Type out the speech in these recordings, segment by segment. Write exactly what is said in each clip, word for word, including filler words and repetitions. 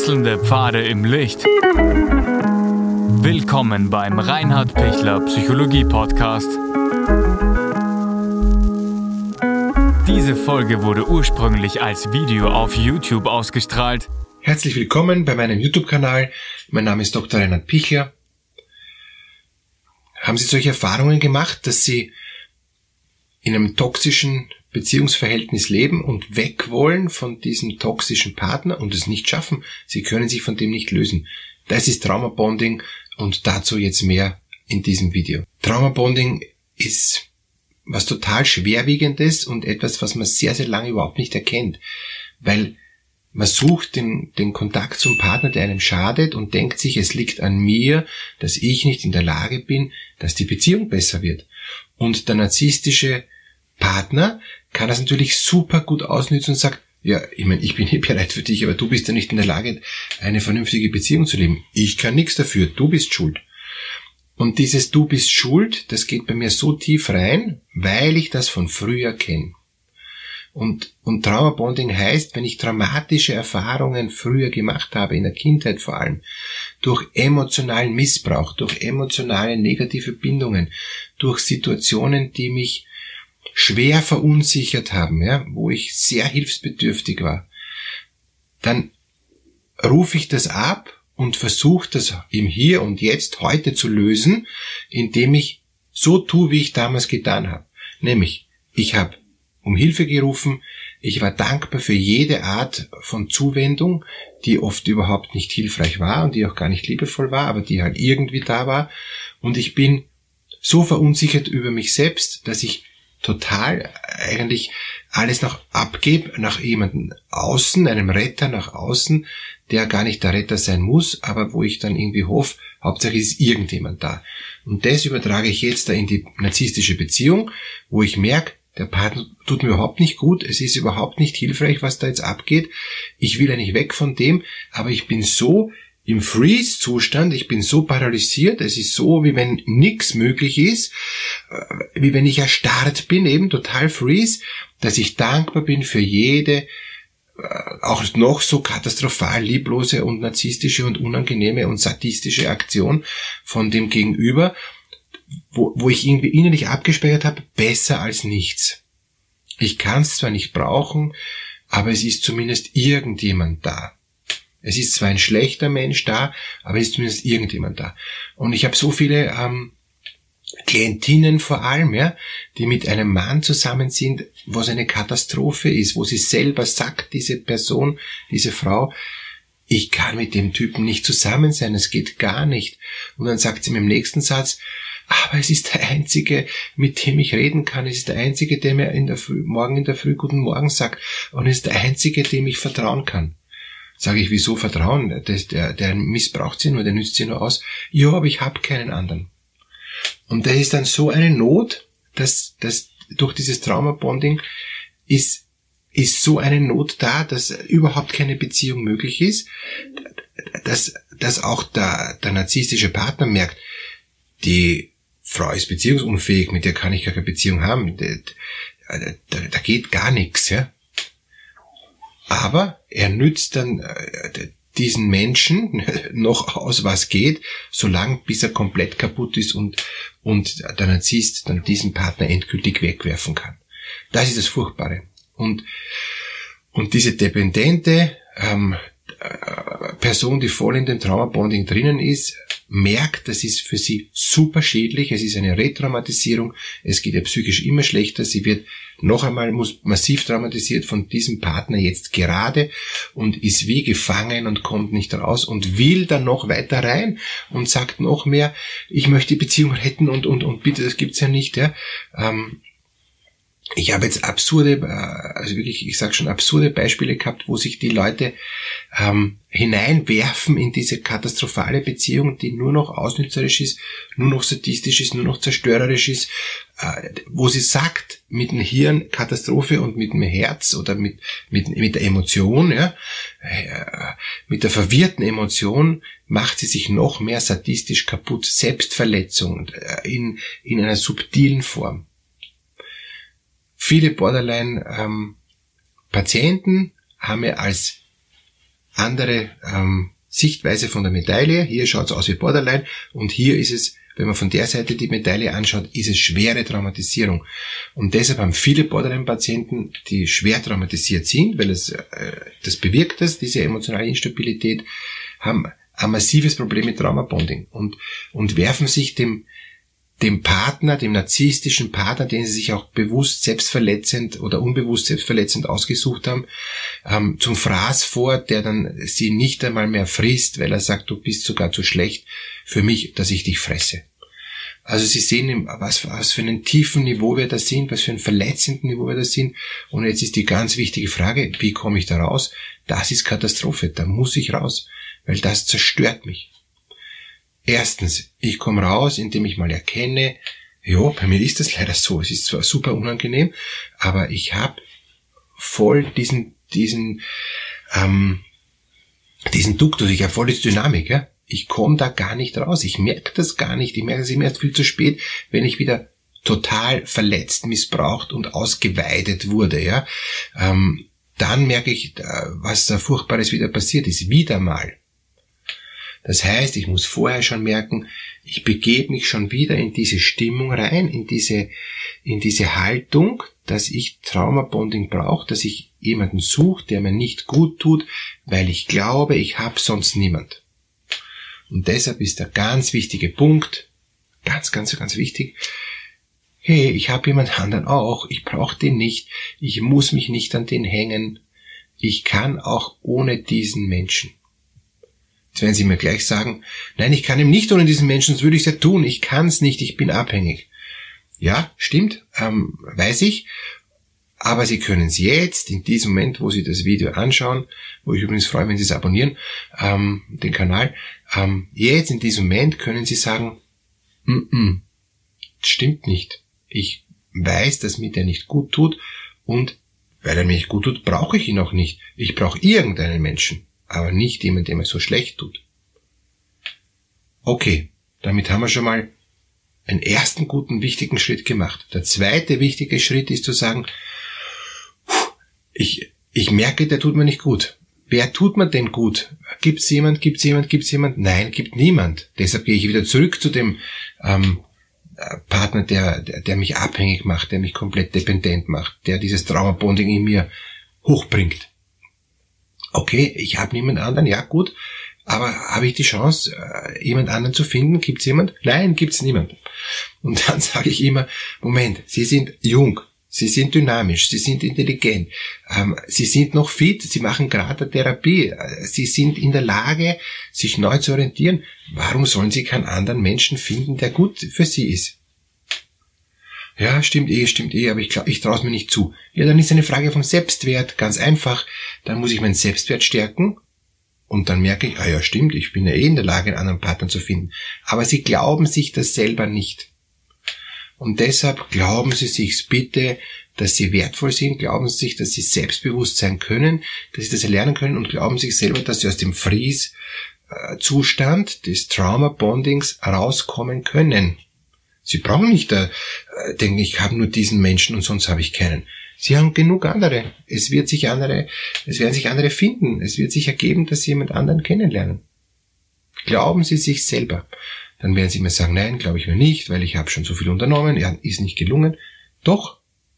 Wechselnde Pfade im Licht. Willkommen beim Reinhard Pichler Psychologie Podcast. Diese Folge wurde ursprünglich als Video auf YouTube ausgestrahlt. Herzlich willkommen bei meinem YouTube-Kanal. Mein Name ist Doktor Reinhard Pichler. Haben Sie solche Erfahrungen gemacht, dass Sie in einem toxischen Beziehungsverhältnis leben und weg wollen von diesem toxischen Partner und es nicht schaffen? Sie können sich von dem nicht lösen. Das ist Traumabonding und dazu jetzt mehr in diesem Video. Traumabonding ist was total Schwerwiegendes und etwas, was man sehr, sehr lange überhaupt nicht erkennt, weil man sucht den, den Kontakt zum Partner, der einem schadet und denkt sich, es liegt an mir, dass ich nicht in der Lage bin, dass die Beziehung besser wird. Und der narzisstische Partner kann das natürlich super gut ausnutzen und sagt, ja, ich meine, ich bin hier bereit für dich, aber du bist ja nicht in der Lage, eine vernünftige Beziehung zu leben. Ich kann nichts dafür, du bist schuld. Und dieses Du bist schuld, das geht bei mir so tief rein, weil ich das von früher kenne. Und, und Traumabonding heißt, wenn ich traumatische Erfahrungen früher gemacht habe, in der Kindheit vor allem, durch emotionalen Missbrauch, durch emotionale negative Bindungen, durch Situationen, die mich schwer verunsichert haben, ja, wo ich sehr hilfsbedürftig war, dann rufe ich das ab und versuche das im Hier und Jetzt heute zu lösen, indem ich so tue, wie ich damals getan habe. Nämlich, ich habe um Hilfe gerufen, ich war dankbar für jede Art von Zuwendung, die oft überhaupt nicht hilfreich war und die auch gar nicht liebevoll war, aber die halt irgendwie da war. Und ich bin so verunsichert über mich selbst, dass ich total eigentlich alles noch abgebe, nach jemandem außen, einem Retter nach außen, der gar nicht der Retter sein muss, aber wo ich dann irgendwie hoffe, Hauptsache ist irgendjemand da. Und das übertrage ich jetzt da in die narzisstische Beziehung, wo ich merke, der Partner tut mir überhaupt nicht gut, es ist überhaupt nicht hilfreich, was da jetzt abgeht. Ich will ja nicht weg von dem, aber ich bin so im Freeze-Zustand, ich bin so paralysiert, es ist so, wie wenn nichts möglich ist, wie wenn ich erstarrt bin, eben total Freeze, dass ich dankbar bin für jede, auch noch so katastrophal lieblose und narzisstische und unangenehme und sadistische Aktion von dem Gegenüber, wo, wo ich irgendwie innerlich abgespeichert habe, besser als nichts. Ich kann es zwar nicht brauchen, aber es ist zumindest irgendjemand da. Es ist zwar ein schlechter Mensch da, aber es ist zumindest irgendjemand da. Und ich habe so viele ähm, Klientinnen vor allem, ja, die mit einem Mann zusammen sind, wo es eine Katastrophe ist, wo sie selber sagt, diese Person, diese Frau, ich kann mit dem Typen nicht zusammen sein, es geht gar nicht. Und dann sagt sie mir im nächsten Satz, aber es ist der Einzige, mit dem ich reden kann, es ist der Einzige, der mir in der Früh, morgen in der Früh guten Morgen sagt, und es ist der Einzige, dem ich vertrauen kann. Sage ich, wieso vertrauen? Das, der, der missbraucht sie nur, der nützt sie nur aus. Ja, aber ich habe keinen anderen. Und das ist dann so eine Not, dass, dass durch dieses Traumabonding ist, ist so eine Not da, dass überhaupt keine Beziehung möglich ist, dass, dass auch der, der narzisstische Partner merkt, die Frau ist beziehungsunfähig, mit der kann ich gar keine Beziehung haben, da, da, da geht gar nichts, ja. Aber er nützt dann äh, diesen Menschen noch aus, was geht, solange bis er komplett kaputt ist und, und der Narzisst dann diesen Partner endgültig wegwerfen kann. Das ist das Furchtbare. Und, und diese dependente ähm, Person, die voll in dem Traumabonding drinnen ist, merkt, das ist für sie super schädlich, es ist eine Retraumatisierung, es geht ihr psychisch immer schlechter, sie wird noch einmal massiv traumatisiert von diesem Partner jetzt gerade und ist wie gefangen und kommt nicht raus und will dann noch weiter rein und sagt noch mehr, ich möchte die Beziehung retten und, und, und bitte, das gibt's ja nicht, ja. Ähm, Ich habe jetzt absurde, also wirklich, ich sage schon absurde Beispiele gehabt, wo sich die Leute ähm, hineinwerfen in diese katastrophale Beziehung, die nur noch ausnützerisch ist, nur noch sadistisch ist, nur noch zerstörerisch ist, äh, wo sie sagt, mit dem Hirn Katastrophe und mit dem Herz oder mit mit mit der Emotion, ja, äh, mit der verwirrten Emotion macht sie sich noch mehr sadistisch kaputt, Selbstverletzung äh, in in einer subtilen Form. Viele Borderline-Patienten ähm, haben ja als andere ähm, Sichtweise von der Medaille. Hier schaut es aus wie Borderline und hier ist es, wenn man von der Seite die Medaille anschaut, ist es schwere Traumatisierung. Und deshalb haben viele Borderline-Patienten, die schwer traumatisiert sind, weil es äh, das bewirkt, das, diese emotionale Instabilität, haben ein massives Problem mit Traumabonding und, und werfen sich dem, dem Partner, dem narzisstischen Partner, den sie sich auch bewusst selbstverletzend oder unbewusst selbstverletzend ausgesucht haben, ähm, zum Fraß vor, der dann sie nicht einmal mehr frisst, weil er sagt, du bist sogar zu schlecht für mich, dass ich dich fresse. Also Sie sehen, was, was für einen tiefen Niveau wir da sind, was für ein verletzenden Niveau wir da sind. Und jetzt ist die ganz wichtige Frage, wie komme ich da raus? Das ist Katastrophe, da muss ich raus, weil das zerstört mich. Erstens, ich komme raus, indem ich mal erkenne, ja, bei mir ist das leider so, es ist zwar super unangenehm, aber ich habe voll diesen, diesen, ähm, diesen Duktus, ich habe voll die Dynamik, ja. Ich komme da gar nicht raus, ich merke das gar nicht, ich merke es immer erst viel zu spät, wenn ich wieder total verletzt, missbraucht und ausgeweidet wurde, ja. Ähm, dann merke ich, was da Furchtbares wieder passiert ist, wieder mal. Das heißt, ich muss vorher schon merken, ich begebe mich schon wieder in diese Stimmung rein, in diese, in diese Haltung, dass ich Traumabonding brauche, dass ich jemanden suche, der mir nicht gut tut, weil ich glaube, ich habe sonst niemand. Und deshalb ist der ganz wichtige Punkt, ganz, ganz, ganz wichtig, hey, ich habe jemand anderen auch, ich brauche den nicht, ich muss mich nicht an den hängen, ich kann auch ohne diesen Menschen. Jetzt werden Sie mir gleich sagen, nein, ich kann ihm nicht ohne diesen Menschen, sonst würde ich es ja tun. Ich kann es nicht, ich bin abhängig. Ja, stimmt, ähm, weiß ich. Aber Sie können es jetzt, in diesem Moment, wo Sie das Video anschauen, wo ich übrigens freue, wenn Sie es abonnieren, ähm, den Kanal, ähm, jetzt in diesem Moment können Sie sagen, mm-mm, stimmt nicht. Ich weiß, dass mir der nicht gut tut und weil er mir nicht gut tut, brauche ich ihn auch nicht. Ich brauche irgendeinen Menschen. Aber nicht jemand, der mir so schlecht tut. Okay, damit haben wir schon mal einen ersten guten, wichtigen Schritt gemacht. Der zweite wichtige Schritt ist zu sagen, ich, ich merke, der tut mir nicht gut. Wer tut mir denn gut? Gibt's jemand, gibt's jemand, gibt's jemand? Nein, gibt niemand. Deshalb gehe ich wieder zurück zu dem ähm, Partner, der, der, der mich abhängig macht, der mich komplett dependent macht, der dieses Traumabonding in mir hochbringt. Okay, ich habe niemand anderen, ja gut, aber habe ich die Chance, jemand anderen zu finden? Gibt's jemand? Nein, gibt's niemand. Und dann sage ich immer, Moment, Sie sind jung, Sie sind dynamisch, Sie sind intelligent, ähm, Sie sind noch fit, Sie machen gerade eine Therapie, Sie sind in der Lage, sich neu zu orientieren. Warum sollen Sie keinen anderen Menschen finden, der gut für Sie ist? Ja, stimmt eh, stimmt eh, aber ich glaube, ich traue es mir nicht zu. Ja, dann ist eine Frage vom Selbstwert, ganz einfach. Dann muss ich meinen Selbstwert stärken und dann merke ich, ah ja, stimmt, ich bin ja eh in der Lage, einen anderen Partner zu finden. Aber Sie glauben sich das selber nicht. Und deshalb glauben Sie sich bitte, dass Sie wertvoll sind, glauben Sie sich, dass Sie selbstbewusst sein können, dass Sie das erlernen können und glauben sich selber, dass Sie aus dem Freeze-Zustand des Trauma-Bondings rauskommen können. Sie brauchen nicht äh, denken, ich habe nur diesen Menschen und sonst habe ich keinen. Sie haben genug andere. Es wird sich andere, es werden sich andere finden. Es wird sich ergeben, dass Sie jemand anderen kennenlernen. Glauben Sie sich selber. Dann werden Sie mir sagen, nein, glaube ich mir nicht, weil ich habe schon so viel unternommen, ja, ist nicht gelungen. Doch,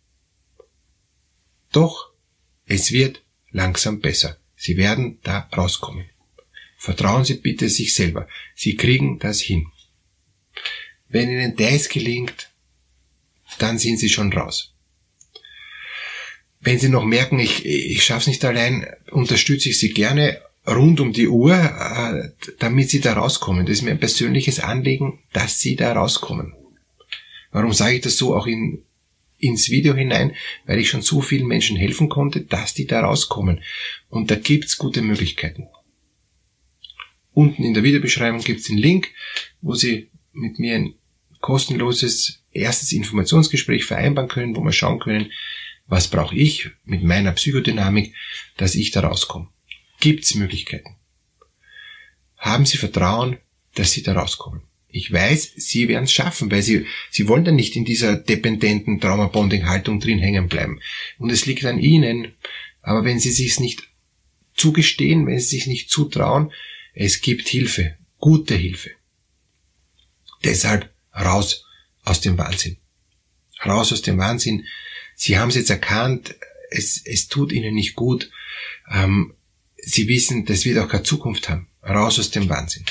doch, es wird langsam besser. Sie werden da rauskommen. Vertrauen Sie bitte sich selber. Sie kriegen das hin. Wenn Ihnen das gelingt, dann sind Sie schon raus. Wenn Sie noch merken, ich, ich schaffe es nicht allein, unterstütze ich Sie gerne rund um die Uhr, äh, damit Sie da rauskommen. Das ist mir ein persönliches Anliegen, dass Sie da rauskommen. Warum sage ich das so auch in, ins Video hinein? Weil ich schon so vielen Menschen helfen konnte, dass die da rauskommen. Und da gibt's gute Möglichkeiten. Unten in der Videobeschreibung gibt's den Link, wo Sie mit mir ein kostenloses erstes Informationsgespräch vereinbaren können, wo wir schauen können, was brauche ich mit meiner Psychodynamik, dass ich da rauskomme. Gibt's Möglichkeiten. Haben Sie Vertrauen, dass Sie da rauskommen. Ich weiß, Sie werden es schaffen, weil Sie, Sie wollen dann nicht in dieser dependenten Trauma-Bonding-Haltung drin hängen bleiben. Und es liegt an Ihnen, aber wenn Sie sich's nicht zugestehen, wenn sie sich nicht zutrauen. Es gibt Hilfe, gute Hilfe. Deshalb raus aus dem Wahnsinn. Raus aus dem Wahnsinn. Sie haben es jetzt erkannt, es, es tut ihnen nicht gut. Ähm, sie wissen, das wird auch keine Zukunft haben. Raus aus dem Wahnsinn.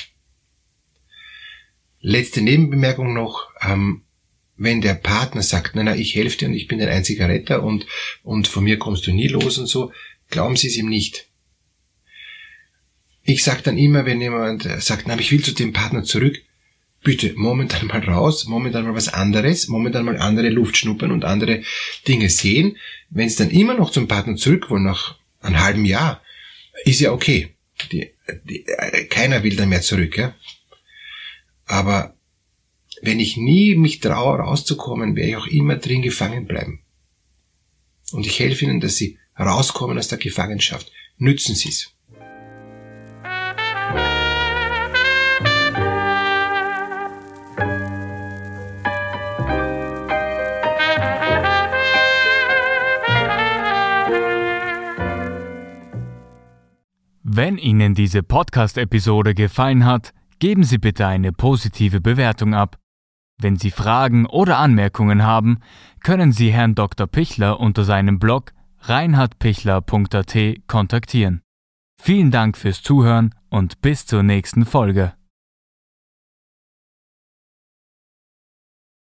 Letzte Nebenbemerkung noch, ähm, wenn der Partner sagt, nein, nein, ich helfe dir und ich bin dein einziger Retter und, und von mir kommst du nie los und so, glauben Sie es ihm nicht. Ich sage dann immer, wenn jemand sagt, nein, ich will zu dem Partner zurück, bitte momentan mal raus, momentan mal was anderes, momentan mal andere Luft schnuppern und andere Dinge sehen. Wenn Sie dann immer noch zum Partner zurück wollen, nach einem halben Jahr, ist ja okay. Die, die, keiner will dann mehr zurück, ja. Aber wenn ich nie mich traue, rauszukommen, werde ich auch immer drin gefangen bleiben. Und ich helfe Ihnen, dass Sie rauskommen aus der Gefangenschaft. Nützen Sie es. Wenn Ihnen diese Podcast-Episode gefallen hat, geben Sie bitte eine positive Bewertung ab. Wenn Sie Fragen oder Anmerkungen haben, können Sie Herrn Doktor Pichler unter seinem Blog reinhard pichler punkt a t kontaktieren. Vielen Dank fürs Zuhören und bis zur nächsten Folge.